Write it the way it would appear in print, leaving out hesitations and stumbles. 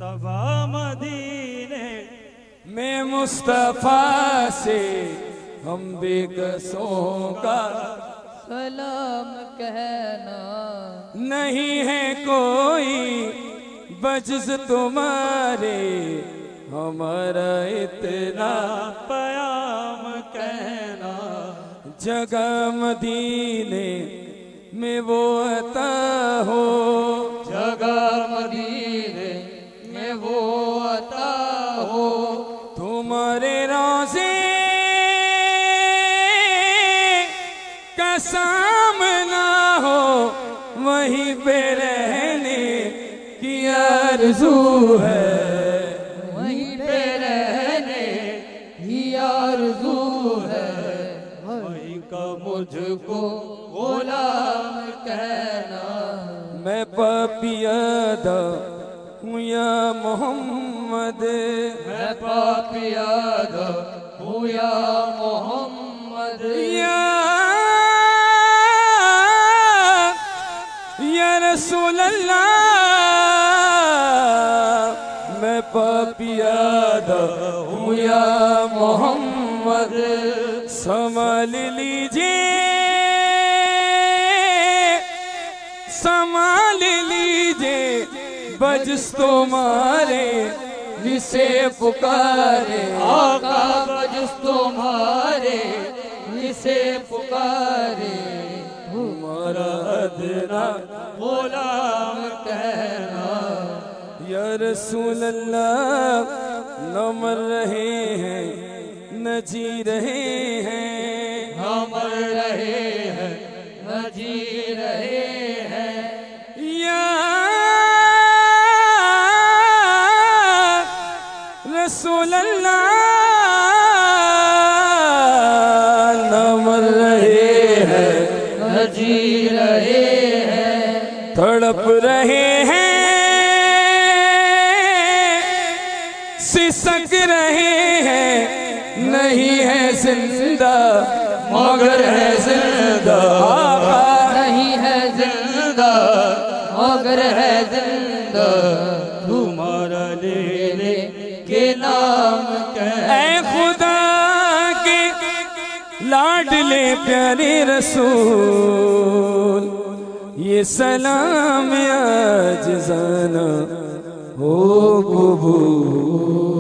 सबा मदीने में मुस्तफा से हम बेकसों का सलाम कहना। नहीं है कोई बजस तुम्हारे हमारा इतना प्याम कहना। जगह मदीने में वो अता हो, जगह मदीने में वो अता हो। तुम्हारे रोज़े का सामना हो, वहीं पे रहने की आरज़ू है, वहीं पे रहने की आरज़ू है। वहीं का मुझको गुलाम कहना। मैं पापियादा हूँ या मोहम्मद, मैं पापियादा हूँ या मोहम्मद। या रसूल अल्लाह, मैं पापियादा हूँ या मोहम्मद। संभाल लीजिए, संभाल लीजिए बजस तुम्हारे जिसे पुकारे। आका बजस तुम्हारे जिसे पुकारे। तुम्हारा अदना गुलाम कहना। या रसूल अल्लाह, न मर रहे हैं न जी रहे हैं, न मर रहे हैं न जी रहे हैं। या रसूल अल्लाह, न मर रहे हैं न जी रहे हैं। तड़प रहे हैं, सिसक रहे हैं, नहीं है जिंदा मगर है जिंदा। नहीं है जिंदा मगर है जिंदा। तुम्हारा लेने के नाम कहना। ऐ खुदा के लाडले प्यारे रसूल, ये सलाम आज जाना हो कबूल।